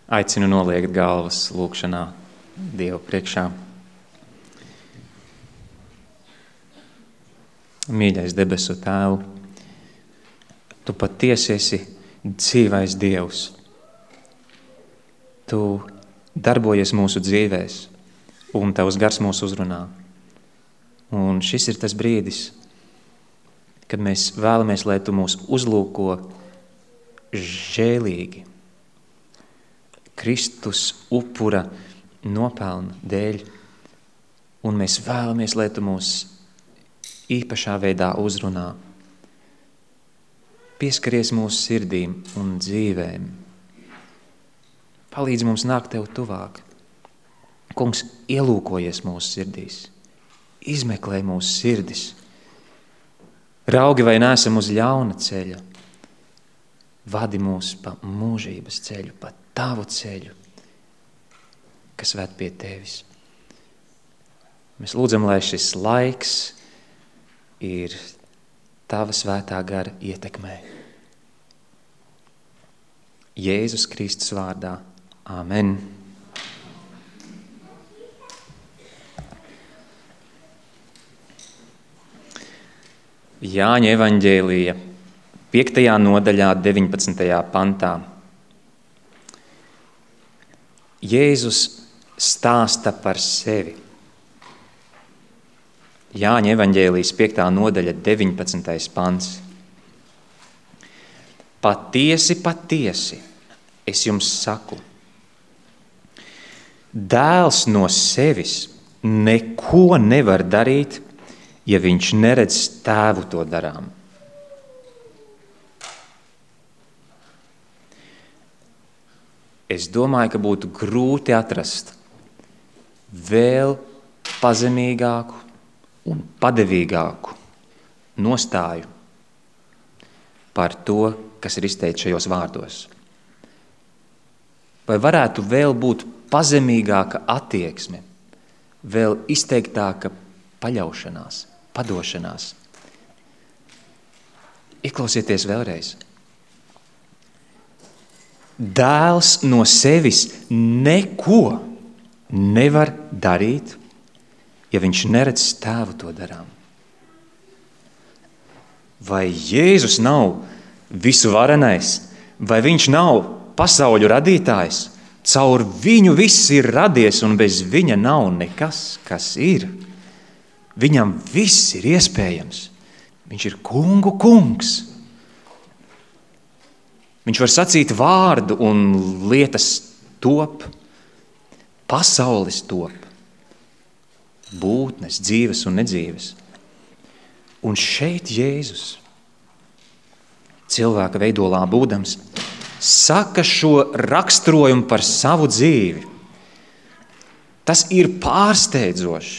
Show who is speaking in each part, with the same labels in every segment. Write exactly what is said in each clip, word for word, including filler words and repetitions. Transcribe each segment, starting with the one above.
Speaker 1: Aicinu noliegt galvas lūgšanā Dievu priekšā. Mīļais debesu Tēvu, Tu patiesi esi dzīvais Dievs. Tu darbojies mūsu dzīvēs, un Tavs gars mūs uzrunā. Un šis ir tas brīdis, kad mēs vēlamies, lai Tu mūs uzlūko žēlīgi, Kristus upura nopelna dēļ, un mēs vēlamies, lai Tu mūs īpašā veidā uzrunā. Pieskaries mūsu sirdīm un dzīvēm. Palīdz mums nākt Tev tuvāk. Kungs, ielūkojies mūsu sirdīs. Izmeklē mūsu sirdis. Raugi, vai neesam uz ļauna ceļa. Vadi mūs pa mūžības ceļu, pa Tavu ceļu, kas ved pie Tevis. Mēs lūdzam, lai šis laiks ir Tava svētā gara ietekmē. Jēzus Kristus vārdā. Āmen. Jāņa evaņģēlija piektajā nodaļā deviņpadsmitajā pantā. Jēzus stāsta par sevi. Jāņa evaņģēlijas piektā nodaļa deviņpadsmitais pants. Patiesi, patiesi, es jums saku, dēls no sevis neko nevar darīt, ja viņš neredz tēvu to darām. Es domāju, ka būtu grūti atrast vēl pazemīgāku un padevīgāku nostāju par to, kas ir izteikts šajos vārdos. Vai varētu vēl būt pazemīgāka attieksme, vēl izteiktāka paļaušanās, padošanās? Ieklausieties vēlreiz. Dēls no sevis neko nevar darīt, ja viņš neredz tēvu to darām. Vai Jēzus nav visu varenais, vai viņš nav pasauļu radītājs? Caur viņu viss ir radies, un bez viņa nav nekas, kas ir. Viņam viss ir iespējams. Viņš ir kungu kungs. Viņš var sacīt vārdu, un lietas top, pasaules top, būtnes, dzīves un nedzīves. Un šeit Jēzus, cilvēka veidolā būdams, saka šo raksturojumu par savu dzīvi. Tas ir pārsteidzoši.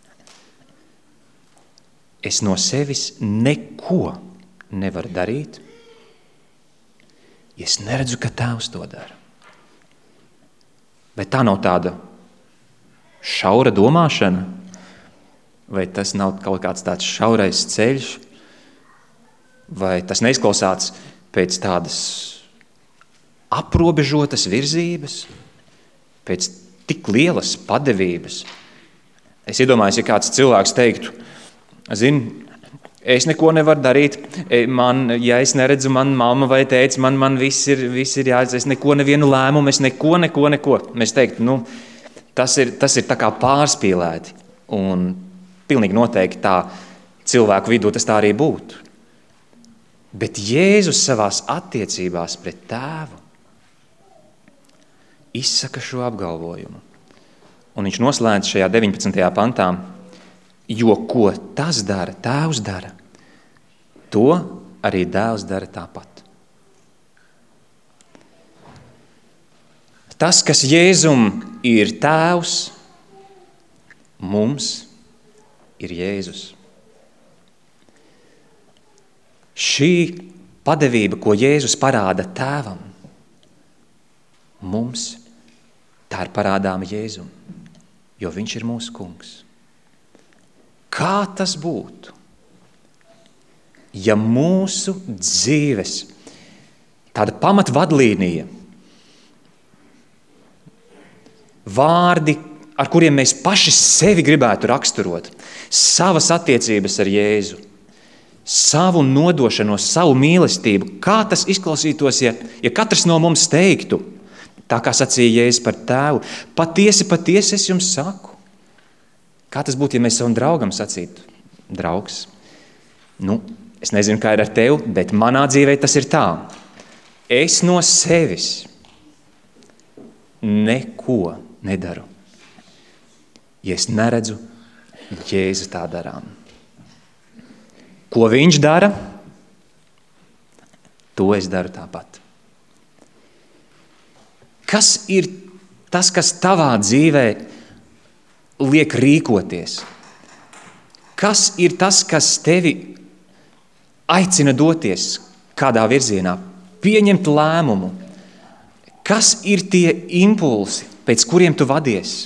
Speaker 1: Es no sevis neko nevaru darīt, ja es neredzu, ka Tēvs to dara. Vai tā nav tāda šaura domāšana? Vai tas nav kaut kāds tāds šaurais ceļš? Vai tas neizklausās pēc tādas aprobežotas virzības? Pēc tik lielas padevības? Es iedomājos, ja kāds cilvēks teiktu, zini, es neko nevaru darīt, man, ja es neredzu, man mamma vai tētis, man, man viss ir, viss ir jāredz, es neko nevienu lēmumu, es neko, neko, neko. Mēs teiktu, nu, tas ir, tas ir tā kā pārspīlēti. Un pilnīgi noteikti tā cilvēku vidū tas tā arī būtu. Bet Jēzus savās attiecībās pret tēvu izsaka šo apgalvojumu. Un viņš noslēdz šajā deviņpadsmitajā pantā, jo ko tas dara, tēvs dara, to arī dēls dara tāpat. Tas, kas Jēzum ir tēvs, mums ir Jēzus. Šī padevība, ko Jēzus parāda tēvam, mums tā ir parādāma Jēzum, jo viņš ir mūsu kungs. Kā tas būtu, ja mūsu dzīves tāda pamatvadlīnija vārdi, ar kuriem mēs paši sevi gribētu raksturot, savas attiecības ar Jēzu, savu nodošanos, savu mīlestību, kā tas izklausītos, ja, ja katrs no mums teiktu, tā kā sacīja Jēzus par tēvu, patiesi, patiesi es jums saku. Kā tas būtu, ja mēs savam draugam sacītu, draugs? Nu, es nezinu, kā ir ar tevi, bet manā dzīvē tas ir tā. Es no sevis neko nedaru, ja es neredzu Jēzu tā darām. Ko viņš dara, to es daru tāpat. Kas ir tas, kas tavā dzīvē liek rīkoties? Kas ir tas, kas tevi aicina doties kādā virzienā, pieņemt lēmumu? Kas ir tie impulsi, pēc kuriem tu vadies?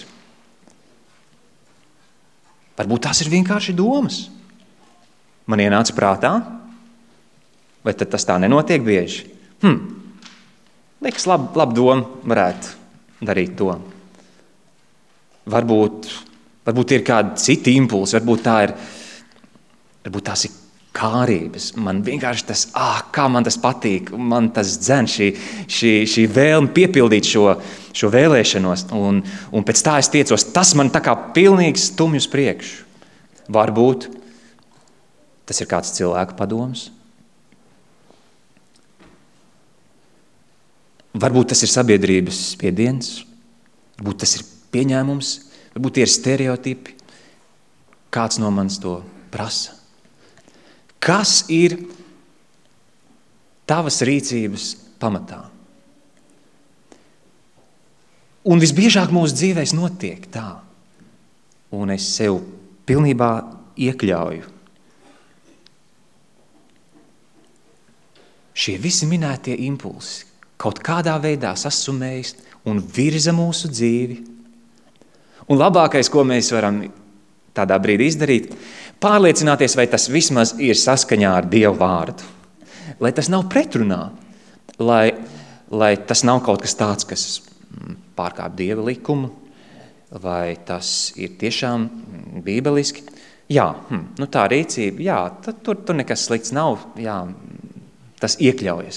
Speaker 1: Varbūt tās ir vienkārši domas. Man ienāca prātā, vai tad tas tā nenotiek bieži? Hm, liekas, laba lab doma varētu darīt to. Varbūt, varbūt ir kādi citi impulsi, varbūt, tā ir, varbūt tās ir kārības. Man vienkārši tas, ah, kā man tas patīk, man tas dzen šī, šī, šī vēlme piepildīt šo, šo vēlēšanos, un, un pēc tā es tiecos, tas man tā kā pilnīgi stumj uz priekšu. Varbūt tas ir kāds cilvēka padoms. Varbūt tas ir sabiedrības spiediens, varbūt tas ir pieņēmums, varbūt tie ir stereotipi. Kāds no manis to prasa? Kas ir tavas rīcības pamatā? Un visbiežāk mūsu dzīvēs notiek tā, un es sev pilnībā iekļauju. Šie visi minētie impulsi kaut kādā veidā sasumējas un virza mūsu dzīvi. Un labākais, ko mēs varam tādā brīdī izdarīt, pārliecināties, vai tas vismaz ir saskaņā ar Dievu vārdu. Lai tas nav pretrunā, lai, lai tas nav kaut kas tāds, kas pārkāp Dieva likumu, vai tas ir tiešām bībeliski. Jā, hm, nu tā rīcība, jā, tad, tur, tur nekas slikts nav, jā, tas iekļaujas.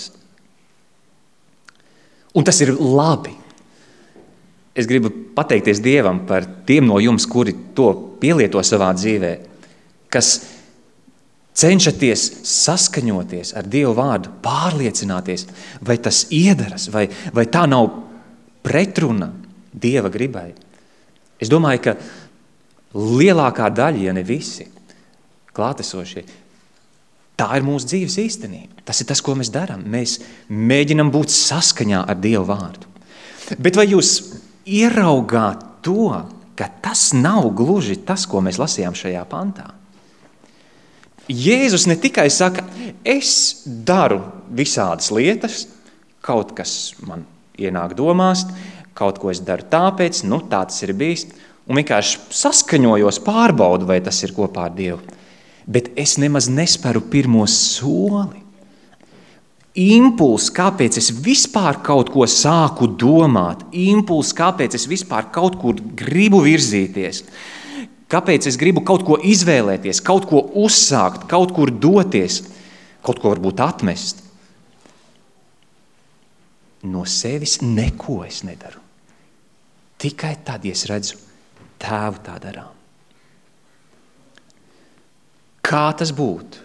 Speaker 1: Un tas ir labi. Es gribu pateikties Dievam par tiem no jums, kuri to pielieto savā dzīvē, kas cenšaties saskaņoties ar Dievu vārdu, pārliecināties, vai tas iedaras, vai, vai tā nav pretruna Dieva gribai. Es domāju, ka lielākā daļa, ja ne visi klātesošie, tā ir mūsu dzīves īstenība. Tas ir tas, ko mēs darām. Mēs mēģinam būt saskaņā ar Dievu vārdu. Bet vai jūs ieraugāt to, ka tas nav gluži tas, ko mēs lasījām šajā pantā? Jēzus ne tikai saka, es daru visādas lietas, kaut kas man ienāk domās, kaut ko es daru tāpēc, nu tā tas ir bijis, un vienkārši saskaņojos, pārbaudu, vai tas ir kopā ar Dievu. Bet es nemaz nesperu pirmo soli. Impuls, kāpēc es vispār kaut ko sāku domāt, impuls, kāpēc es vispār kaut kur gribu virzīties, kāpēc es gribu kaut ko izvēlēties, kaut ko uzsākt, kaut kur doties, kaut ko varbūt atmest. No sevis neko es nedaru. Tikai tad, ja es redzu, Tēvu tā darām. Kā tas būtu?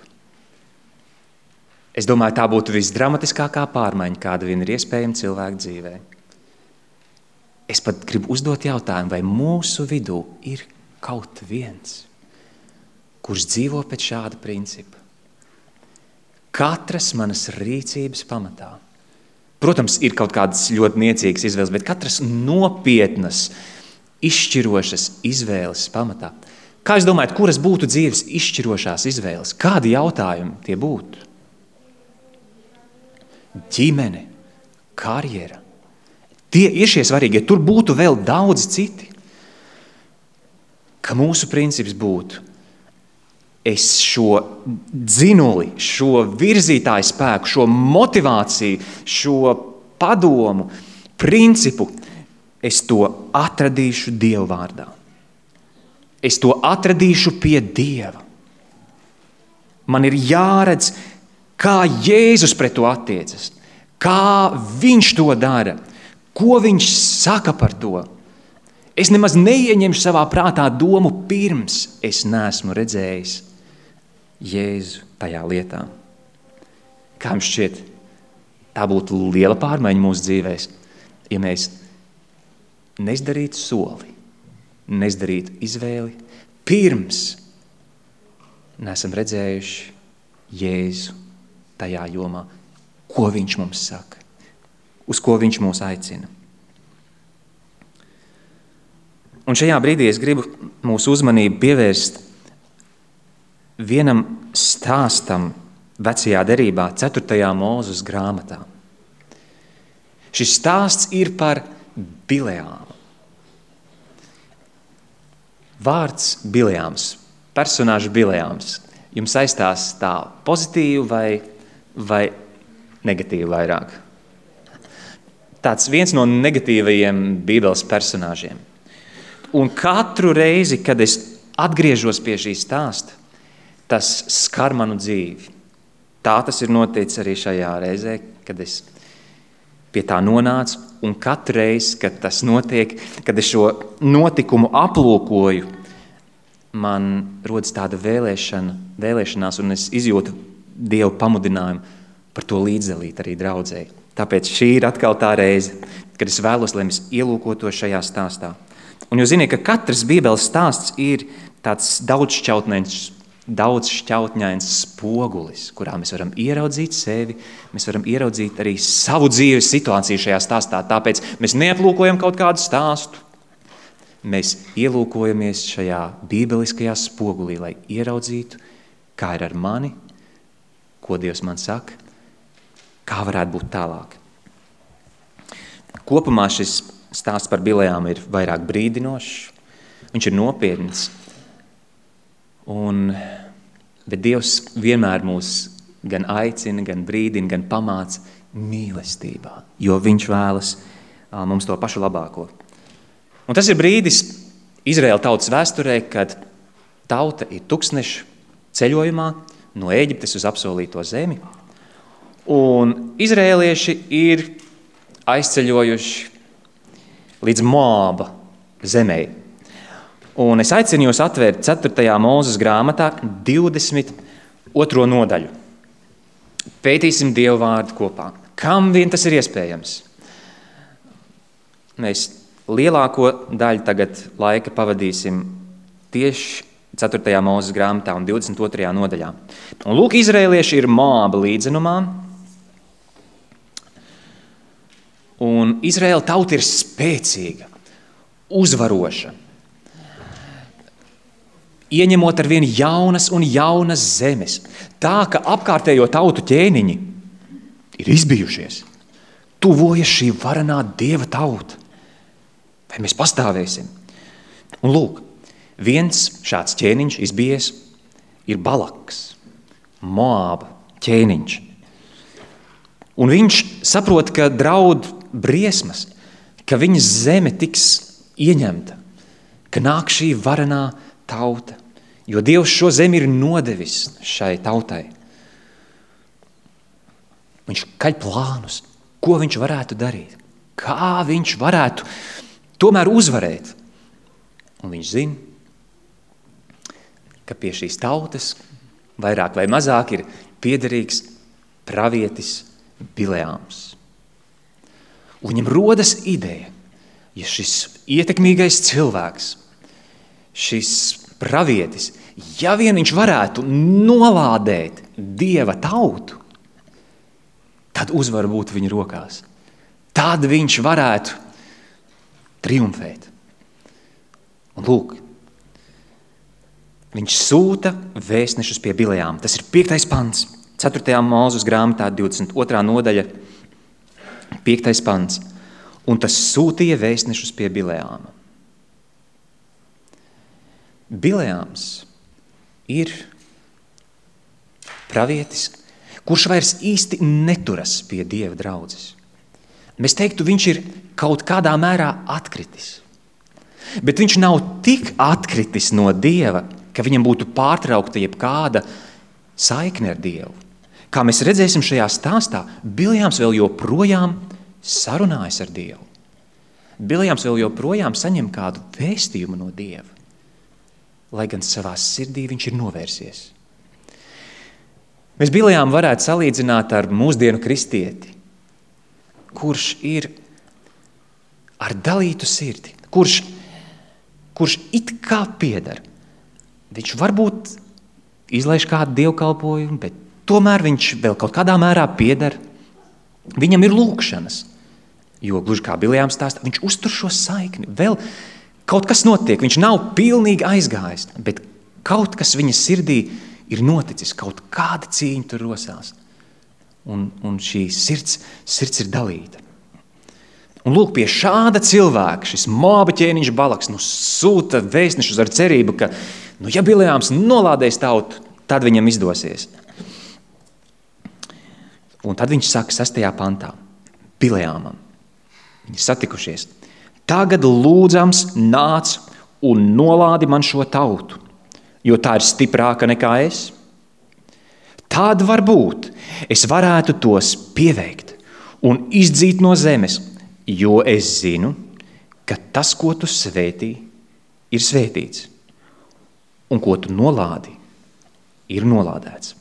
Speaker 1: Es domāju, tā būtu visdramatiskākā pārmaiņa, kāda vien ir iespējama cilvēka dzīvē. Es pat gribu uzdot jautājumu, vai mūsu vidū ir kaut viens, kurš dzīvo pēc šāda principa. Katras manas rīcības pamatā. Protams, ir kaut kādas ļoti niecīgas izvēles, bet katras nopietnas, izšķirošas izvēles pamatā. Kā jūs domājat, kuras būtu dzīves izšķirošās izvēles? Kādi jautājumi tie būtu? Ģimene, karjera. Tie ir šie svarīgi, ja tur būtu vēl daudz citi. Ka mūsu princips būtu, es šo dzinuli, šo virzītāju spēku, šo motivāciju, šo padomu, principu, es to atradīšu Dieva vārdā. Es to atradīšu pie Dieva. Man ir jāredz, kā Jēzus pret to attiecas, kā viņš to dara, ko viņš saka par to. Es nemaz neieņemšu savā prātā domu, pirms es neesmu redzējis Jēzu tajā lietā. Kā jums šķiet, tā būtu liela pārmaiņa mūsu dzīvēs, ja mēs neizdarītu soli, neizdarītu izvēli, pirms neesam redzējuši Jēzu tajā jomā, ko viņš mums saka, uz ko viņš mūs aicina. Un šajā brīdī es gribu mūsu uzmanību pievērst vienam stāstam vecajā derībā, ceturtajā Mūzes grāmatā. Šis stāsts ir par Bileāmu. Vārds Bileāms, personāžs Bileāms, jums saistās tā pozitīvi vai, vai negatīvi vairāk? Tāds viens no negatīvajiem Bībeles personāžiem. Un katru reizi, kad es atgriežos pie šī stāsta, tas skar manu dzīvi. Tā tas ir noticis arī šajā reizē, kad es pie tā nonācu. Un katru reizi, kad tas notiek, kad es šo notikumu aplūkoju, man rodas tāda vēlēšana, vēlēšanās, un es izjūtu Dievu pamudinājumu par to līdzdalīt arī draudzēji. Tāpēc šī ir atkal tā reize, kad es vēlos, lai mēs ielūkotos šajā stāstā. Un jūs ziniet, ka katrs Bībeles stāsts ir tāds daudzšķautņains, daudzšķautņains spogulis, kurā mēs varam ieraudzīt sevi, mēs varam ieraudzīt arī savu dzīves situāciju šajā stāstā. Tāpēc mēs neaplūkojam kaut kādu stāstu. Mēs ielūkojamies šajā bībeliskajā spogulī, lai ieraudzītu, kā ir ar mani, ko Dievs man saka, kā varētu būt tālāk. Kopumā šis stāsts par Bileāmu ir vairāk brīdinošs, viņš ir nopietns, un, bet Dievs vienmēr mūs gan aicina, gan brīdina, gan pamāca mīlestībā, jo viņš vēlas mums to pašu labāko. Un tas ir brīdis Izraēla tautas vēsturē, kad tauta ir tūkstnešu ceļojumā no Ēģiptes uz apsolīto zemi, un izraēlieši ir aizceļojuši līdz Moāba zemē. Un es aicinu jūs atvērt ceturtajā Mūzes grāmatā divdesmit otro nodaļu. Pētīsim Dievu vārdu kopā. Kam vien tas ir iespējams? Mēs lielāko daļu tagad laika pavadīsim tieši ceturtajā Mūzes grāmatā un divdesmit otrajā nodaļā. Un lūk, izraēlieši ir Moāba līdzenumā, un Izraēla tauta ir spēcīga, uzvaroša, ieņemot ar vien jaunas un jaunas zemes, tā, ka apkārtējo tautu ķēniņi ir izbijušies. Tuvojas šī varenā Dieva tauta. Vai mēs pastāvēsim? Un lūk, viens šāds ķēniņš izbijies ir Balaks, Moāba ķēniņš. Un viņš saprot, ka draud briesmas, ka viņas zeme tiks ieņemta, ka nāk šī varenā tauta, jo Dievs šo zemi ir nodevis šai tautai. Viņš kaļ plānus, ko viņš varētu darīt, kā viņš varētu tomēr uzvarēt. Un viņš zina, ka pie šīs tautas vairāk vai mazāk ir piederīgs pravietis Bileāms. Un viņam rodas ideja, ja šis ietekmīgais cilvēks, šis pravietis, ja vien viņš varētu nolādēt Dieva tautu, tad uzvara būtu viņa rokās. Tad viņš varētu triumfēt. Un lūk, viņš sūta vēstnešus pie Bileāma. Tas ir piektais pants, ceturtajā Mūzes grāmatā, divdesmit otrā nodaļa, piektais pants. Un tas sūtīja vēstnešus pie Bileāma. Bileāms ir pravietis, kurš vairs īsti neturas pie Dieva draudzes. Mēs teiktu, viņš ir kaut kādā mērā atkritis. Bet viņš nav tik atkritis no Dieva, ka viņam būtu pārtraukta jebkāda saikne ar Dievu. Kā mēs redzēsim šajā stāstā, Biljāms vēl joprojām sarunājas ar Dievu. Biljāms vēl joprojām saņem kādu vēstījumu no Dieva, lai gan savā sirdī viņš ir novērsies. Mēs Biljāmu varētu salīdzināt ar mūsdienu kristieti, kurš ir ar dalītu sirdi, kurš, kurš it kā pieder. Viņš varbūt izlaiž kādu dievkalpojumu, bet tomēr viņš vēl kaut kādā mērā pieder. Viņam ir lūkšanas, jo gluži kā Biljāms stāsta, viņš uztur šo saikni. Vēl kaut kas notiek, viņš nav pilnīgi aizgājis, bet kaut kas viņa sirdī ir noticis, kaut kāda cīņa tur rosās. Un, un šī sirds, sirds ir dalīta. Un lūk, pie šāda cilvēka, šis Moaba ķēniņš Balaks, nu sūta vēstnešus ar cerību, ka, nu, ja Biljāms nolādēs tautu, tad viņam izdosies. Un tad viņš saka sastajā pantā, Biljāmam, viņi satikušies, tagad lūdzams nāc un nolādi man šo tautu, jo tā ir stiprāka nekā es. Tad varbūt es varētu tos pieveikt un izdzīt no zemes, jo es zinu, ka tas, ko tu svētī, ir svētīts, un ko tu nolādi, ir nolādēts.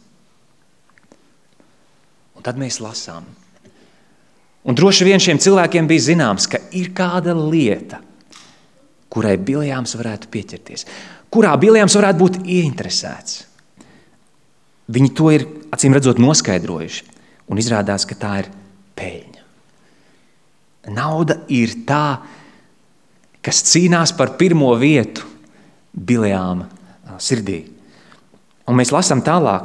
Speaker 1: Un tad mēs lasām. Un droši vien šiem cilvēkiem bija zināms, ka ir kāda lieta, kurai Biljāms varētu pieķerties, kurā Biljāms varētu būt ieinteresēts. Viņi to ir, acīm redzot, noskaidrojuši, un izrādās, ka tā ir peļņa. Nauda ir tā, kas cīnās par pirmo vietu Biljāma sirdī. Un mēs lasām tālāk.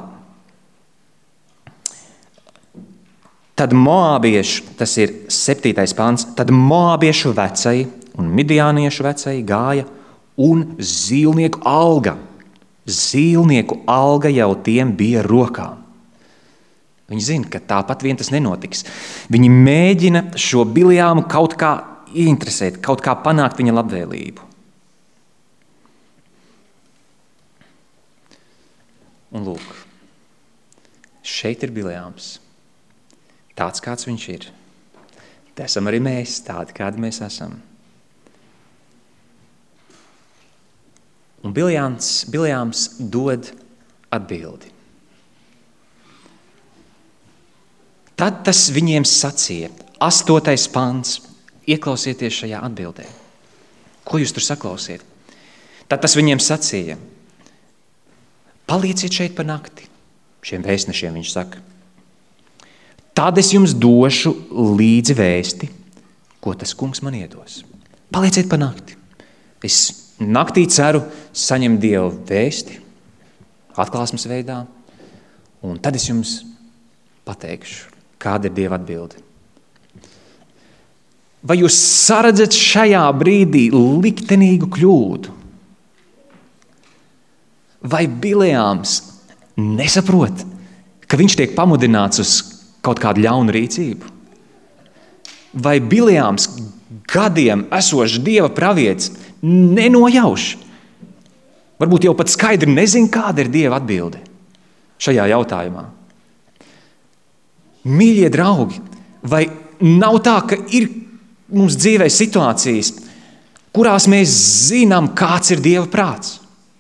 Speaker 1: Tad moābiešu, tas ir septītais pants, tad moābiešu vecai un midjāniešu vecai gāja un zīlnieku alga. Zīlnieku alga jau tiem bija rokām. Viņi zina, ka tāpat vien tas nenotiks. Viņi mēģina šo Biljāmu kaut kā ieinteresēt, kaut kā panākt viņa labvēlību. Un lūk, šeit ir Biljāms. Tāds, kāds viņš ir. Te esam arī mēs, tādi, kādi mēs esam. Un Biljāms, Biljāms dod atbildi. Tad tas viņiem sacīja, astotais pants, ieklausieties šajā atbildē. Ko jūs tur saklausiet? Tad tas viņiem sacīja, palieciet šeit pa nakti. Šiem vēstnešiem viņš saka. Tad es jums došu līdzi vēsti, ko tas kungs man iedos. Palieciet pa nakti. Es naktī ceru saņemt Dievu vēsti, atklāsmes veidā, un tad es jums pateikšu, kāda ir Dieva atbilde. Vai jūs saredzat šajā brīdī liktenīgu kļūdu? Vai Biljāms nesaprot, ka viņš tiek pamudināts uz kaut kādu ļaunu rīcību? Vai Biljāms gadiem esošs Dieva pravietis nenojauš? Varbūt jau pat skaidri nezin, kāda ir Dieva atbilde šajā jautājumā. Mīļie draugi, vai nav tā, ka ir mums dzīvē situācijas, kurās mēs zinām, kāds ir Dieva prāts?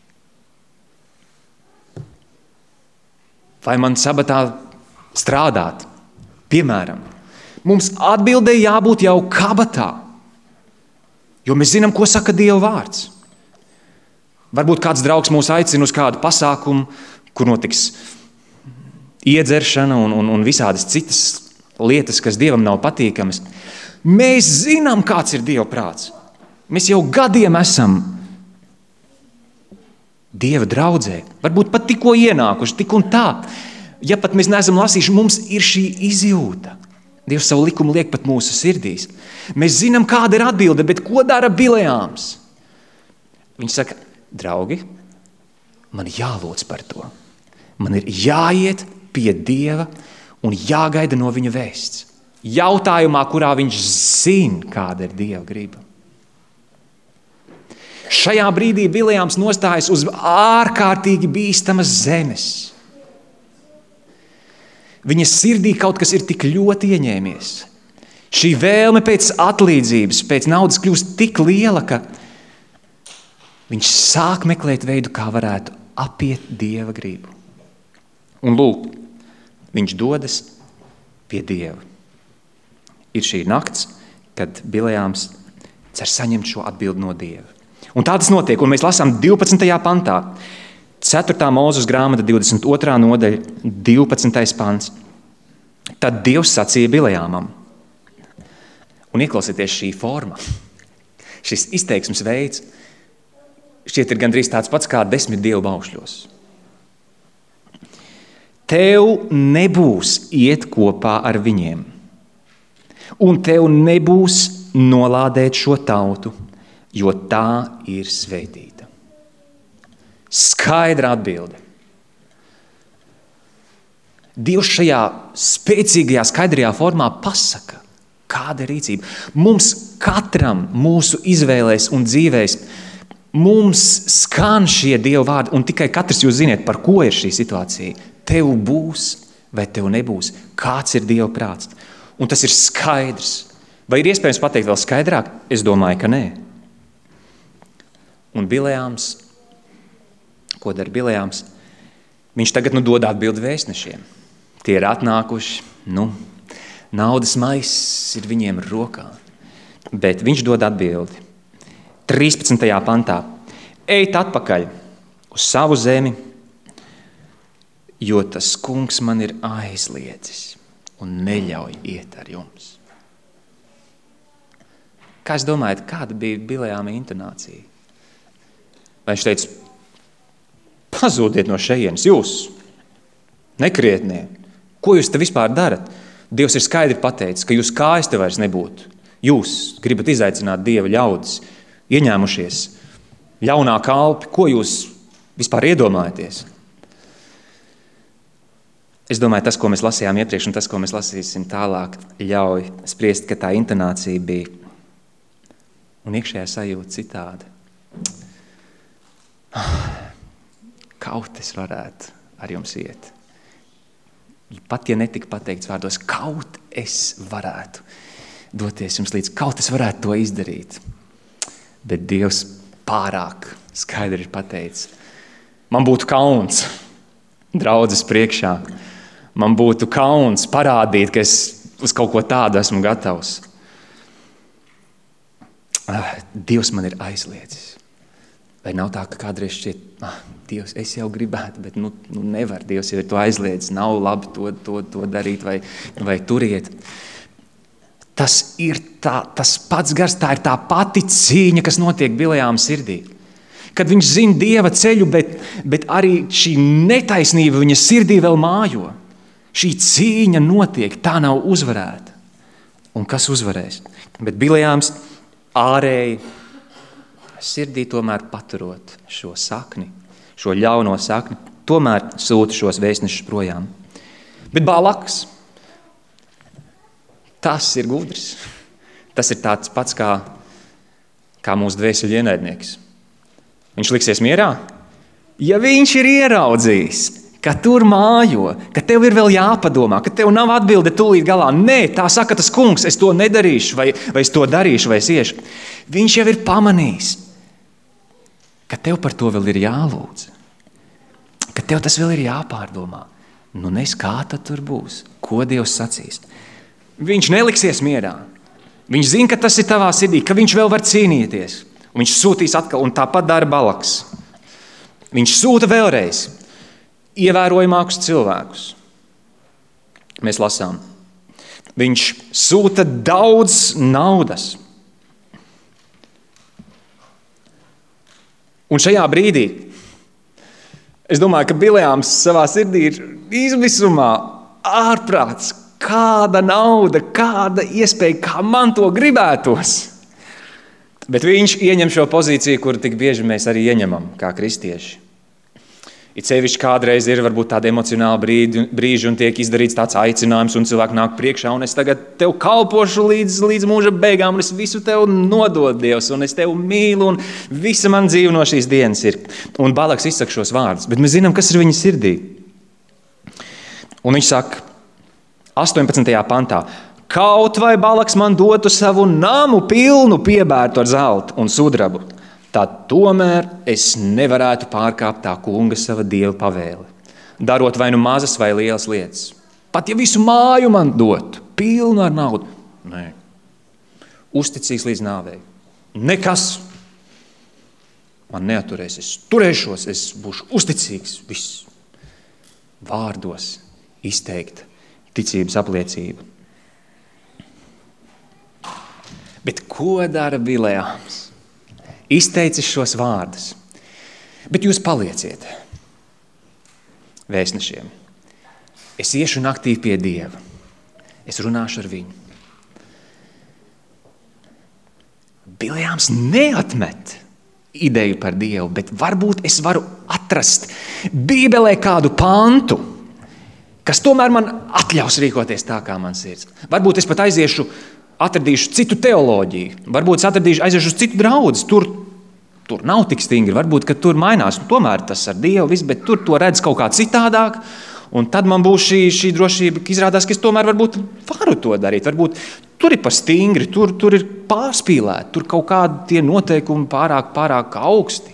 Speaker 1: Vai man sabatā strādāt? Piemēram, mums atbildēji jābūt jau kabatā, jo mēs zinām, ko saka Dieva vārds. Varbūt kāds draugs mūs aicina uz kādu pasākumu, kur notiks iedzeršana un, un, un visādas citas lietas, kas Dievam nav patīkamas. Mēs zinām, kāds ir Dieva prāts. Mēs jau gadiem esam Dieva draudzē, varbūt pat tikko ienākuši, tik un tā. Ja pat mēs neesam lasījuši, mums ir šī izjūta. Dievs savu likumu liek pat mūsu sirdīs. Mēs zinām, kāda ir atbilde, bet ko dara Biljāms? Viņš saka, draugi, man jālūdz par to. Man ir jāiet pie Dieva un jāgaida no viņa vēsts. jautājumā, kurā viņš zina, kāda ir Dieva griba. Šajā brīdī Bileāms nostājas uz ārkārtīgi bīstamas zemes. Viņa sirdī kaut kas ir tik ļoti ieņēmies. Šī vēlme pēc atlīdzības, pēc naudas kļūst tik liela, ka viņš sāk meklēt veidu, kā varētu apiet Dieva gribu. Un lūk, viņš dodas pie Dieva. Ir šī nakts, kad Bileāms cer saņemt šo atbildi no Dieva. Un tā tas notiek, un mēs lasām divpadsmitajā pantā, ceturtā Mūzes grāmata, divdesmit otrā nodaļa, divpadsmitais pants. Tad Dievs sacīja Bileāmam. Un ieklausieties šī forma, šis izteiksmes veids, šķiet ir gandrīz tāds pats kā desmit dievu baušļos. Tev nebūs iet kopā ar viņiem, un tev nebūs nolādēt šo tautu, jo tā ir svētīta. Skaidra atbilde. Dievs šajā spēcīgajā, skaidrajā formā pasaka, kāda ir rīcība. Mums katram mūsu izvēlēs un dzīvēs, mums skan šie Dieva vārdi, un tikai katrs jūs ziniet, par ko ir šī situācija. Tev būs vai tev nebūs. Kāds ir Dieva prāts? Un tas ir skaidrs. Vai ir iespējams pateikt vēl skaidrāk? Es domāju, ka nē. Un Bileāms, ko dara Bileāms? Viņš tagad nu dod atbildi vēstnešiem. Tie ir atnākuši, nu, naudas maiss ir viņiem rokā. Bet viņš dod atbildi. trīspadsmitajā pantā. Ejiet atpakaļ uz savu zemi, jo tas kungs man ir aizliedzis un neļauj iet ar jums. Kā es domāju, kāda bija Bileāma intonācija? Vai viņš teica, pazūdiet no šejienes, jūs, nekrietnie, ko jūs te vispār darat? Dievs ir skaidri pateicis, ka jūs kājas te vairs nebūtu. Jūs gribat izaicināt Dieva ļaudis, ieņēmušies ļaunā kalpi, ko jūs vispār iedomājaties? Es domāju, tas, ko mēs lasījām iepriekš, un tas, ko mēs lasīsim tālāk, ļauj spriest, ka tā intonācija bija un iekšējā sajūta citāda. Kaut es varētu ar jums iet. Pat ja netika pateikts vārdos, kaut es varētu doties jums līdz, kaut es varētu to izdarīt. Bet Dievs pārāk skaidri ir pateicis. Man būtu kauns draudzes priekšā. Man būtu kauns parādīt, ka es uz kaut ko tādu esmu gatavs. Dievs man ir aizliedzis. Vai nav tā, ka kādreiz šķiet, ah, Dievs, es jau gribētu, bet nu, nu nevar, Dievs jau ir to aizliedzis, nav labi to, to, to darīt vai, vai turiet. Tas ir tā, tas pats gars, tā ir tā pati cīņa, kas notiek Bileāma sirdī. Kad viņš zina Dieva ceļu, bet, bet arī šī netaisnība viņa sirdī vēl mājo. Šī cīņa notiek, tā nav uzvarēta. Un kas uzvarēs? Bet Bileāms ārēji sirdī tomēr paturot šo sakni, šo ļauno sakni, tomēr sūta šos vēstnešus projām. Bet Balaks, tas ir gudrs. Tas ir tāds pats kā, kā mūsu dvēseļu ienaidnieks. Viņš liksies mierā? Ja viņš ir ieraudzījis, ka tur mājo, ka tev ir vēl jāpadomā, ka tev nav atbilde tūlīt galā. Nē, tā saka tas kungs, es to nedarīšu, vai, vai es to darīšu, vai es iešu. Viņš jau ir pamanījis, ka tev par to vēl ir jālūdz, ka tev tas vēl ir jāpārdomā. Nu, nes kā tad tur būs, ko Dievs sacīs. Viņš neliksies mierā. Viņš zina, ka tas ir tavā sirdī, ka viņš vēl var cīnīties. Un viņš sūtīs atkal, un tāpat dara Balaks. Viņš sūta vēlreiz ievērojamākus cilvēkus. Mēs lasām. Viņš sūta daudz naudas. Un šajā brīdī, es domāju, ka Bileāms savā sirdī ir izmisumā ārprāts. Kāda nauda, kāda iespēja, kā man to gribētos. Bet viņš ieņem šo pozīciju, kuru tik bieži mēs arī ieņemam kā kristieši. It sevišķi kādreiz ir varbūt tāda emocionāla brīdi, brīži un tiek izdarīts tāds aicinājums un cilvēki nāk priekšā un es tagad tev kalpošu līdz, līdz mūža beigām un es visu tev nododu, Dievs, un es tev mīlu un visa man dzīve no šīs dienas ir. Un Balaks izsaka šos vārdus, bet mēs zinām, kas ir viņa sirdī. Un viņš saka astoņpadsmitajā pantā, kaut vai Balaks man dotu savu namu pilnu piebērtu ar zeltu un sudrabu, tad tomēr es nevarētu pārkāpt tā kunga sava dieva pavēli, darot vai nu mazas vai lielas lietas. Pat ja visu māju man dotu, pilnu ar naudu. Nē. Uzticīgs līdz nāvei. Nekas man neaturēs. Es turēšos, es būšu uzticīgs. Viss. Vārdos izteikt ticības apliecību. Bet ko dara Bileāms? Izteicis šos vārdus. Bet jūs palieciet vēstnešiem. Es iešu naktī pie Dieva. Es runāšu ar viņu. Bileāms neatmet ideju par Dievu, bet varbūt es varu atrast Bībelē kādu pantu, kas tomēr man atļaus rīkoties tā, kā man sirds. Varbūt es pat aiziešu atradīšu citu teoloģiju, varbūt es atradīšu, aiziešu uz citu draudzi, tur, tur nav tik stingri, varbūt, ka tur mainās, tomēr tas ar Dievu viss, bet tur to redz kaut kā citādāk, un tad man būs šī, šī drošība, ka izrādās, ka es tomēr varbūt varu to darīt, varbūt tur ir pa stingri, tur, tur ir pārspīlēti, tur kaut kādi tie noteikumi pārāk, pārāk augsti.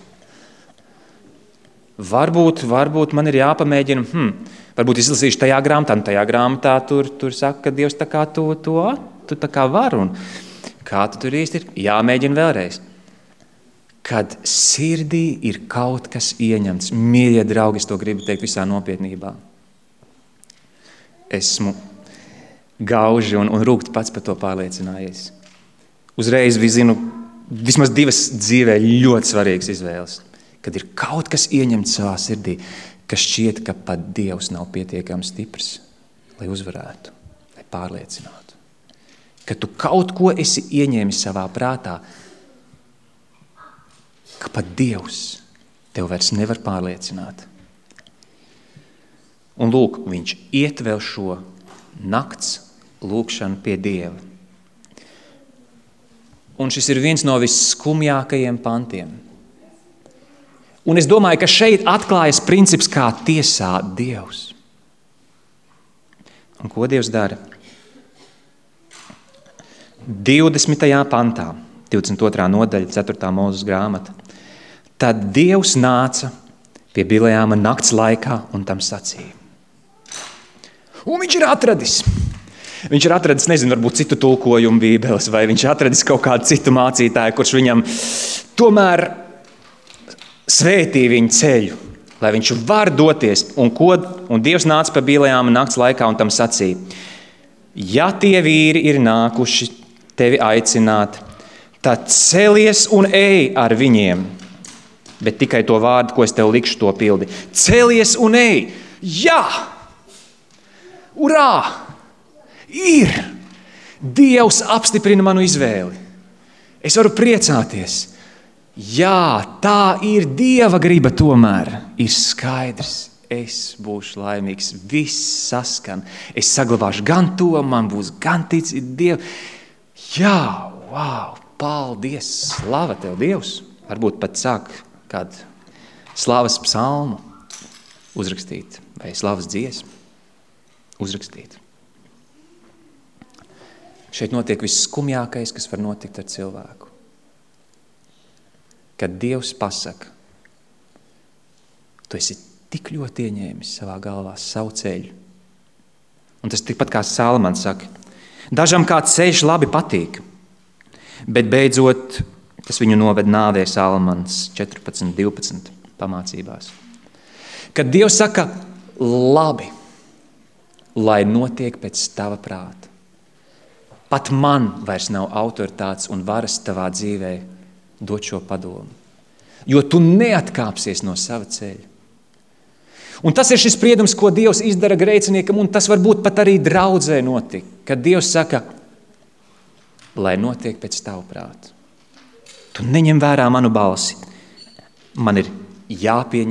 Speaker 1: Varbūt, varbūt man ir jāpamēģina, hmm, varbūt izlasīšu tajā grāmatā, un tajā grāmatā tur, tur saka, ka Dievs tā kā to, to tu tā kā var, un kā tu tur īsti ir? Jāmēģina vēlreiz. Kad sirdī ir kaut kas ieņemts, mīļie draugi, es to gribu teikt visā nopietnībā. Esmu gauži un, un rūgti pats par to pārliecinājies. Uzreiz zinu, vismaz divas dzīvē ļoti svarīgas izvēles. Kad ir kaut kas ieņemts savā sirdī, kas šķiet, ka pat Dievs nav pietiekami stiprs, lai uzvarētu, lai pārliecinātu. Ka tu kaut ko esi ieņēmis savā prātā, ka pat Dievs tev vairs nevar pārliecināt. Un lūk, viņš iet vēl šo nakts lūkšanu pie Dieva. Un šis ir viens no visskumjākajiem pantiem. Un es domāju, ka šeit atklājas princips, kā tiesā Dievs. Un ko Dievs dara? divdesmitajā pantā, divdesmit otrā nodaļa, ceturtā Mūzes grāmata. Tad Dievs nāca pie Bileāma nakts laikā un tam sacīja. Un viņš ir atradis. Viņš ir atradis, nezinu, varbūt citu tulkojumu Bībeles, vai viņš atradis kaut kādu citu mācītāju, kurš viņam tomēr svētī viņu ceļu, lai viņš var doties. Un, ko, un Dievs nāca pie Bileāma nakts laikā un tam sacīja. Ja tie vīri ir nākuši tevi aicināt, tad celies un ej ar viņiem. Bet tikai to vārdu, ko es tev likšu, to pildi. Celies un ej! Jā! Urā! Ir! Dievs apstiprina manu izvēli. Es varu priecāties. Jā, tā ir Dieva griba tomēr. Ir skaidrs. Es būšu laimīgs. Viss saskan. Es saglabāšu gan to, man būs gan ticīt Dievu. Jā, wow, paldies, slava tev, Dievs. Varbūt pat sāk kādu slavas psalmu uzrakstīt vai slavas dziesmu uzrakstīt. Šeit notiek viss skumjākais, kas var notikt ar cilvēku. Kad Dievs pasaka, tu esi tik ļoti ieņēmis savā galvā savu ceļu. Un tas tikpat kā Salmans saka, dažam kāds ceļš labi patīk, bet beidzot tas viņu noved nāvē, Salmans četrpadsmit divpadsmit pamācībās. Kad Dievs saka, labi, lai notiek pēc tava prāta. Pat man vairs nav autoritātes un varas tavā dzīvē dot šo padomu, jo tu neatkāpsies no sava ceļa. Un tas ir šis spriedums, ko Dievs izdara grēciniekam, un tas varbūt pat arī draudzē notika, kad Dievs saka, lai notiek pēc tavu prātu. Tu neņem vērā manu balsi. Man ir jāpieņem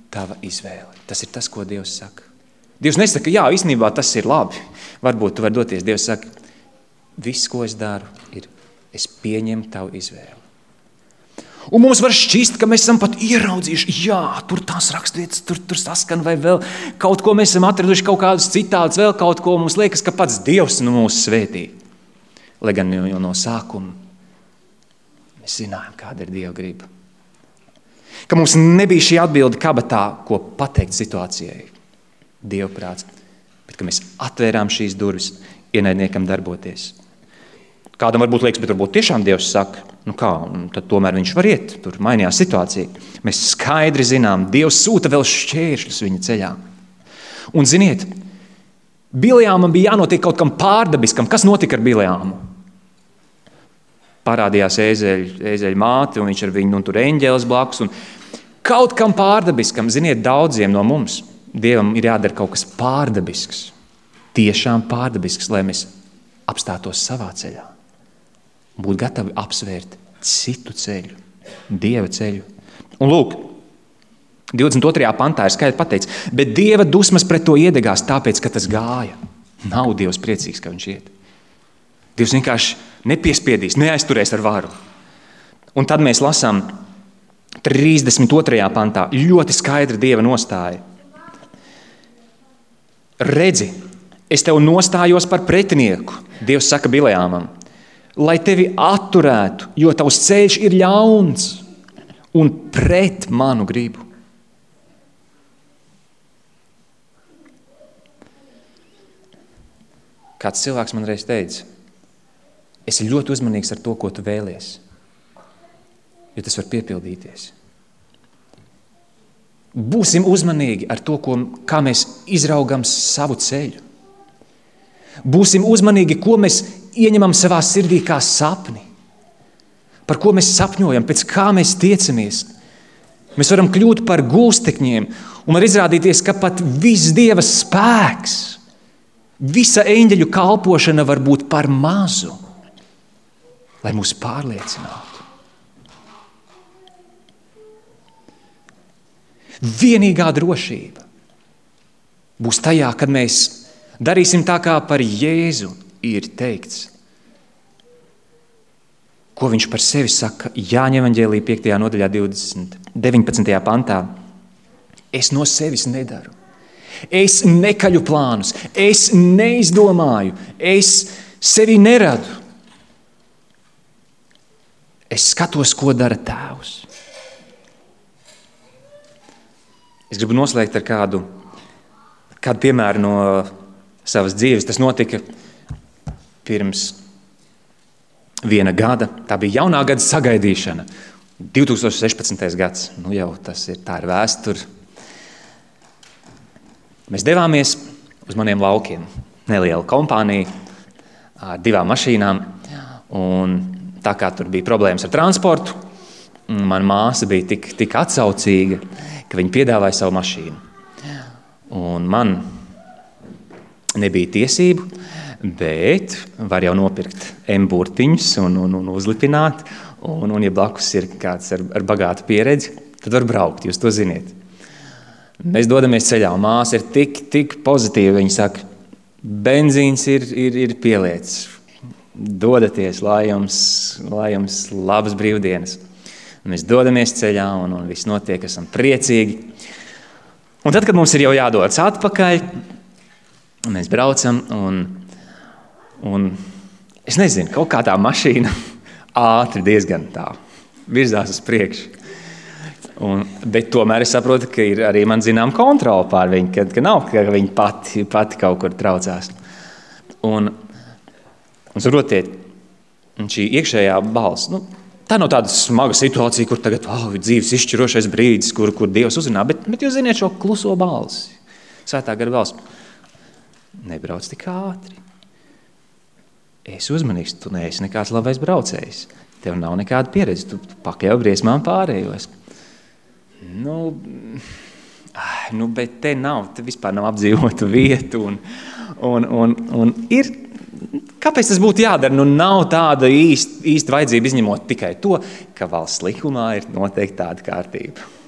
Speaker 1: tava izvēle. Tas ir tas, ko Dievs saka. Dievs nesaka, jā, īstenībā tas ir labi. Varbūt tu vari doties. Dievs saka, viss, ko es daru, ir, es pieņemu tavu izvēli. Un mums var šķist, ka mēs esam pat ieraudzījuši, jā, tur tās raksturvietas, tur, tur saskan vai vēl kaut ko mēs esam atraduši, kaut kādus citātus, vēl kaut ko. Mums liekas, ka pats Dievs nu mūs svētī. Lai gan jau no sākuma mēs zinājām, kāda ir Dieva griba. Ka mums nebija šī atbilde kabatā, ko pateikt situācijai. Dieva prāts, bet ka mēs atvērām šīs durvis ienaidniekam darboties. Kādam varbūt liekas, bet varbūt tiešām Dievs saka, nu kā, tad tomēr viņš var iet, tur mainījās situācija. Mēs skaidri zinām, Dievs sūta vēl šķēršļus viņa ceļā. Un ziniet, Bileāmam bija jānotiek kaut kam pārdabiskam. Kas notika ar Bileāmu? Parādījās ēzeļu, ēzeļu māte, un viņš ar viņu, un tur eņģelis blakus, un kaut kam pārdabiskam, ziniet, daudziem no mums, Dievam ir jādara kaut kas pārdabisks, tiešām pārdabisks, lai mēs apstātos savā ceļā. Būt gatavi apsvērt citu ceļu, Dieva ceļu. Un lūk, divdesmit otrajā pantā ir skaidri pateikts, bet Dieva dusmas pret to iedegās tāpēc, ka tas gāja. Nav Dievs priecīgs, ka viņš iet. Dievs vienkārši nepiespiedīs, neaizturēs ar varu. Un tad mēs lasām trīsdesmit otrajā pantā ļoti skaidra Dieva nostāja. Redzi, es tev nostājos par pretinieku, Dievs saka Bileāmam, lai tevi atturētu, jo tavs ceļš ir ļauns un pret manu gribu. Kāds cilvēks man reiz teica, esi ļoti uzmanīgs ar to, ko tu vēlies, jo tas var piepildīties. Būsim uzmanīgi ar to, ko, kā mēs izraugam savu ceļu. Būsim uzmanīgi, ko mēs ieņemam savā sirdī kā sapni, par ko mēs sapņojam, pēc kā mēs tiecamies. Mēs varam kļūt par gūstekņiem un var izrādīties, ka pat viss Dieva spēks, visa eņģeļu kalpošana var būt par mazu, lai mūs pārliecinātu. Vienīgā drošība būs tajā, kad mēs darīsim tā, kā par Jēzu ir teikts. Ko viņš par sevi saka Jāņa evaņģēlija piektajā nodaļā deviņpadsmitajā pantā. Es no sevis nedaru. Es nekaļu plānus. Es neizdomāju. Es sevi neradu. Es skatos, ko dara Tēvs. Es gribu noslēgt ar kādu, kādu piemēru no savas dzīves. Tas notika pirms viena gada. Tā bija jaunā gada sagaidīšana. divi tūkstoši sešpadsmitais gads. Nu jau tas ir, tā ir vēsture. Mēs devāmies uz maniem laukiem. Neliela kompānija ar divām mašīnām. Un tā kā tur bija problēmas ar transportu, mana māsa bija tik, tik atsaucīga, ka viņa piedāvāja savu mašīnu. Un man nebija tiesību, bet var jau nopirkt M-burtiņus un, un, un uzlipināt. Un, un ja blakus ir kāds ar, ar bagātu pieredzi, tad var braukt, jūs to ziniet. Mēs dodamies ceļā, un māsa ir tik, tik pozitīva. Viņa saka, benzīns ir, ir, ir pielietis. Dodaties, lai jums, lai jums labas brīvdienas. Mēs dodamies ceļā, un, un viss notiek, esam priecīgi. Un tad, kad mums ir jau jādodas atpakaļ, mēs braucam, un, un es nezinu, kaut kā tā mašīna ātri diezgan tā virzās uz priekšu. Un, bet tomēr es saprotu, ka ir arī man zinām kontrola pār viņu, ka, ka nav, ka viņa pati, pati kaut kur traucās. Un, un saprotiet, šī iekšējā balss, nu, tā nav tāda smaga situācija, kur tagad oh, ir dzīves izšķirošais brīdis, kur, kur Dievs uzrunā, bet, bet jūs ziniet šo kluso balsi, svētā gara balsi. Nebrauc tik ātri. Es uzmanīgs, tu neesi nekāds labais braucējs. Tev nav nekāda pieredze, tu pakļauj briesmām pārējos. Nu, nu, bet te nav, te vispār nav apdzīvotu vietu un, un, un, un ir. Kāpēc tas būtu jādara? Nu, nav tāda īsta īst vajadzība izņemot tikai to, ka valsts likumā ir noteikti tāda kārtība.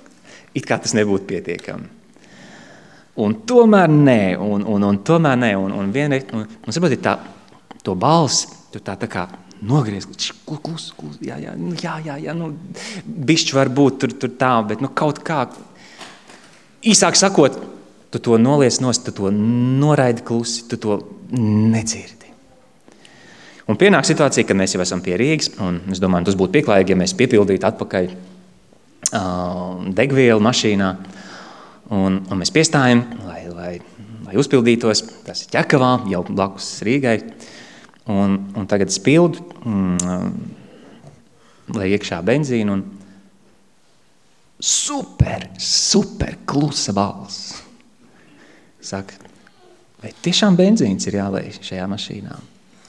Speaker 1: it kā tas nebūtu pietiekami. Un tomēr nē, un, un, un tomēr nē, un, un vienreiz, un, un saprot, ir tā, to balsi, tu tā tā kā nogriez, klus, klus, jā, jā, jā, jā, jā, nu, bišķi var būt tur, tur tā, bet nu kaut kā, īsāk sakot, tu to noliec nost, tu to noraidi klusi, tu to nedzirdi. Un pienāk situācija, kad mēs jau esam pie Rīgas, un es domāju, tas būtu pieklājīgi, ja mēs piepildītu atpakaļ uh, degvielu mašīnā, un, un mēs piestājam, lai, lai, lai uzpildītos. Tas ir Ķekavā, jau blakus Rīgai, un, un tagad es pildu, um, lai iekšā benzīnu, un super, super klusa balss. Saka, vai tiešām benzīns ir jālej šajā mašīnā?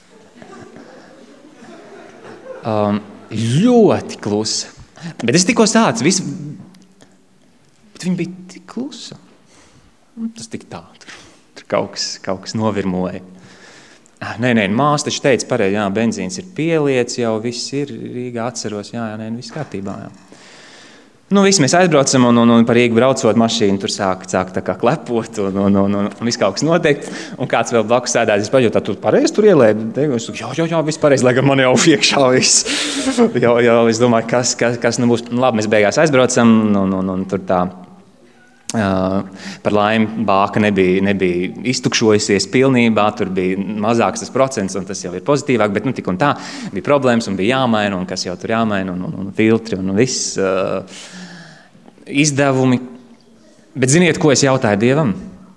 Speaker 1: Um, ļoti klusa. Bet es tikko sācu, visu, bet viņa bija tik klusa. Tas tik tā, tur, tur kaut kas, kaut kas novirmoja. Nē, nē, māsa taču teica pareizi, jā, benzīns ir pieliets, jau viss ir Rīgā, atceros, jā, jā, nē, viss kārtībā, jā. Nu, visi mēs aizbraucam, un, un, un par Rīgu braucot mašīnu, tur sāk, sāk tā kā klepot, un, un, un, un, un viss kaut kas notiek, un kāds vēl blakus sēdājis, es paģot, tā tu pareizi tur ielēdi? Jā, jā, jā, viss pareizi, lai gan man jau iekšā viss. Jā, jā, es domāju, kas, kas, kas nu būs. Labi, mēs beigās aizbraucam, un, un, un tur tā, uh, par laimi bāka nebija, nebija iztukšojusies pilnībā, tur bija mazāks tas procents, un tas jau ir pozitīvāk, bet nu tik un tā bija problēmas, un bija jāmaina, un kas jau tur jāmaina, un, un, un filtri, un viss. Uh, izdevumi. Bet ziniet, ko es jautāju Dievam?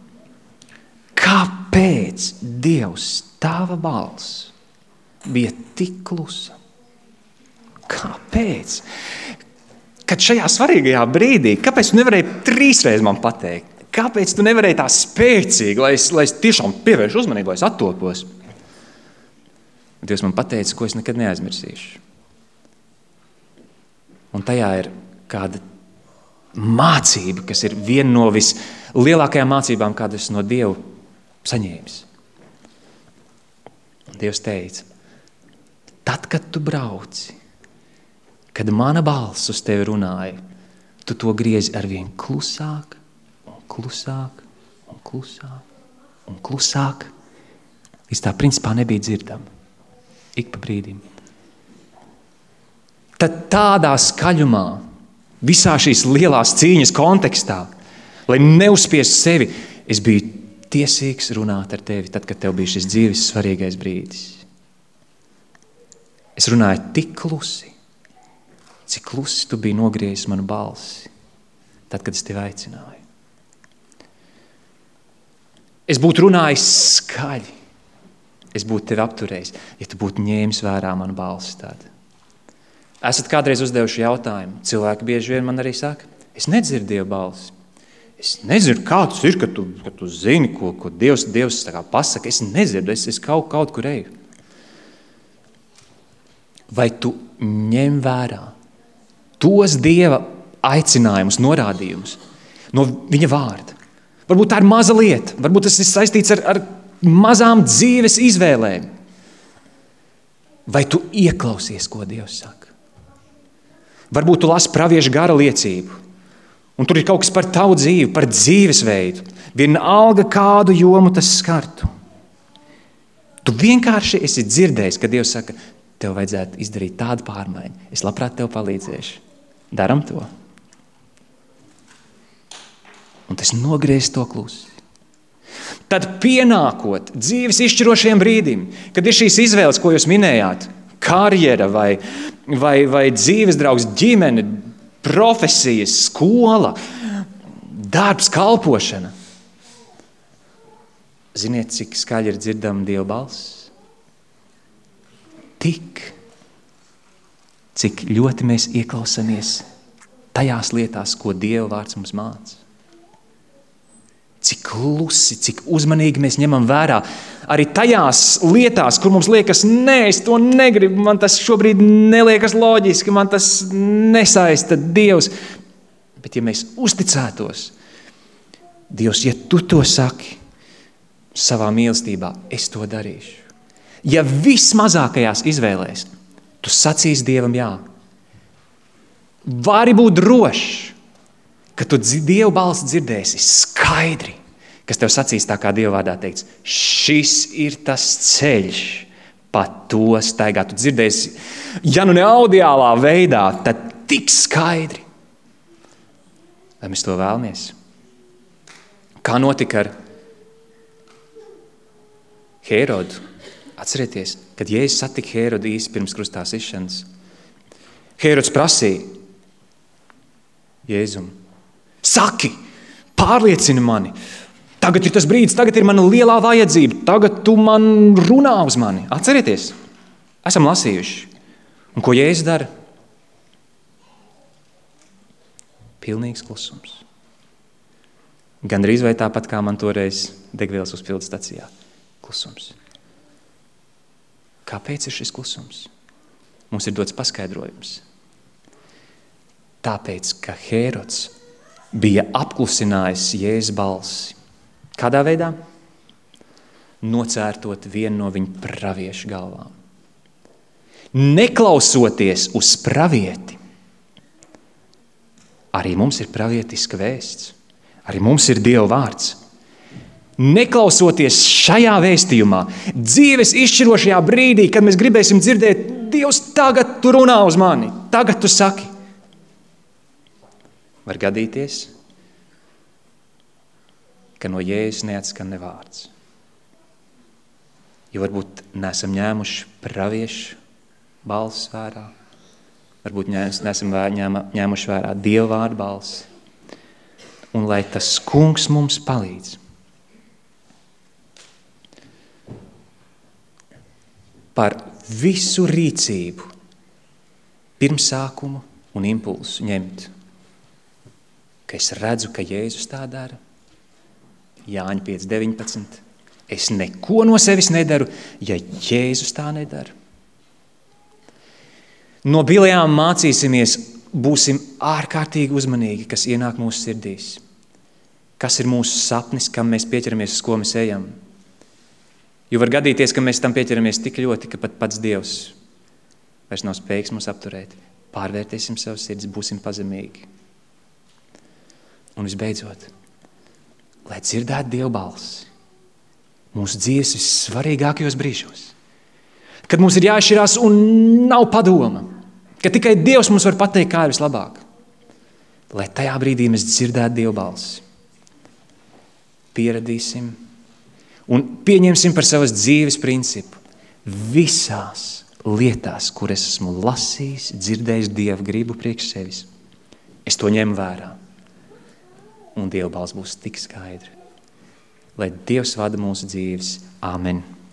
Speaker 1: Kāpēc Dievs, tava balss bija tik klusa? Kāpēc? Kad šajā svarīgajā brīdī, kāpēc tu nevarēji trīsreiz man pateikt? Kāpēc tu nevarēji tā spēcīgi, lai es, lai es tiešām pievēršu uzmanību, lai es attopos? Dievs man pateica, ko es nekad neaizmirsīšu. Un tajā ir kāda mācība, kas ir viena no vislielākajām mācībām, kādas no Dievu saņēmis. Dievs teica, tad, kad tu brauci, kad mana balss uz tevi runāja, tu to griezi arvien klusāk un klusāk un klusāk un klusāk, līdz tā principā nebija dzirdama. Ik pa brīdim. Tad tādā skaļumā, visā šīs lielās cīņas kontekstā, lai neuzspiestu sevi, es biju tiesīgs runāt ar tevi, tad, kad tev bija šis dzīves svarīgais brīdis. Es runāju tik klusi, cik klusi tu biji nogriezis manu balsi, tad, kad es tevi aicināju. Es būtu runājis skaļi, es būtu tevi apturējis, ja tu būtu ņēmis vērā manu balsi tad. Esat kādreiz uzdevuši jautājumu. Cilvēki bieži vien man arī saka, es nedzirdu Dieva balsi. Es nezinu, kā tas ir, ka tu, ka tu zini, ko, ko Dievs, Dievs tā kā pasaka. Es nezirdu, es, es kaut, kaut kur eju. Vai tu ņem vērā tos Dieva aicinājumus, norādījumus no viņa vārda? Varbūt tā ir maza lieta, varbūt tas ir saistīts ar, ar mazām dzīves izvēlēm. Vai tu ieklausies, ko Dievs saka? Varbūt tu lasi pravieša gara liecību, un tur ir kaut kas par tavu dzīvi, par dzīvesveidu. Vienalga kādu jomu tas skartu. Tu vienkārši esi dzirdējis, ka Dievs saka, tev vajadzētu izdarīt tādu pārmaiņu. Es labprāt tev palīdzēšu. Daram to. Un tas nogriez to klusi. Tad pienākot dzīves izšķirošajiem brīdim, kad ir šīs izvēles, ko jūs minējāt, karjera vai, vai, vai dzīves draugs, ģimene, profesijas, skola, darbs, kalpošana. Ziniet, cik skaļi ir dzirdama Dieva balss? Tik, cik ļoti mēs ieklausamies tajās lietās, ko Dieva vārds mums māca. Cik klusi, cik uzmanīgi mēs ņemam vērā arī tajās lietās, kur mums liekas, nē, es to negribu, man tas šobrīd neliekas loģiski, man tas nesaista Dievs. Bet ja mēs uzticētos, Dievs, ja tu to saki savā mīlestībā, es to darīšu. Ja vismazākajās izvēlēs, tu sacīsi Dievam jā. Vari būt drošs, ka tu Dieva balsi dzirdēsi skaidri, kas tev sacīs tā kā Dieva vārdā teikts, šis ir tas ceļš, pa to staigā. Tu dzirdēsi, ja nu ne audiālā veidā, tad tik skaidri. Vai mēs to vēlamies? Kā notika ar Hērodu? Atcerieties, kad Jēzus satika Hērodu īsi pirms krustā sišanas. Hērods prasīja Jēzum, saki, pārliecini mani, tagad ir tas brīdis, tagad ir mana lielā vajadzība, tagad tu man runā uz mani. Atcerieties, esam lasījuši. Un ko Jēzus dara? Pilnīgs klusums. Gandrīz vai tāpat kā man toreiz degvielas uzpildes stacijā. Klusums. Kāpēc ir šis klusums? Mums ir dots paskaidrojums. Tāpēc, ka Hērods bija apklusinājis Jēzus balsi. Kādā veidā? Nocērtot vienu no viņa praviešu galvām. Neklausoties uz pravieti. Arī mums ir pravietiska vēsts. Arī mums ir Dieva vārds. Neklausoties šajā vēstījumā, dzīves izšķirošajā brīdī, kad mēs gribēsim dzirdēt, Dievs, tagad tu runā uz mani, tagad tu saki. Var gadīties, ka no Jēzus neatskan ne vārds. Jo varbūt neesam ņēmuši praviešu balsis vērā, varbūt neesam ņēmuši vērā Dieva vārdu balsi. Un lai tas kungs mums palīdz. Par visu rīcību, pirmsākumu un impulsu ņemt. Ka es redzu, ka Jēzus tā dara. Jāņa pieci deviņpadsmit. Es neko no sevis nedaru, ja Jēzus tā nedara. No Bilejām mācīsimies, būsim ārkārtīgi uzmanīgi, kas ienāk mūsu sirdīs. Kas ir mūsu sapnis, kam mēs pieķeramies, uz ko mēs ejam. Jo var gadīties, ka mēs tam pieķeramies tik ļoti, ka pat pats Dievs vairs nav spējīgs mūs apturēt. Pārvērtēsim savu sirds, būsim pazemīgi. Un visbeidzot, lai dzirdētu Dieva balsi mūsu dzīves vissvarīgākajos brīžos, kad mums ir jāšķirās un nav padoma, ka tikai Dievs mums var pateikt, kā ir vislabāk. Lai tajā brīdī mēs dzirdētu Dieva balsi. Pieradīsim un pieņemsim par savas dzīves principu visās lietās, kur es esmu lasījis, dzirdējis Dieva gribu priekš sevis. Es to ņemu vērā. Un Dieva balss būs tik skaidra. Lai Dievs vada mūsu dzīves. Āmen.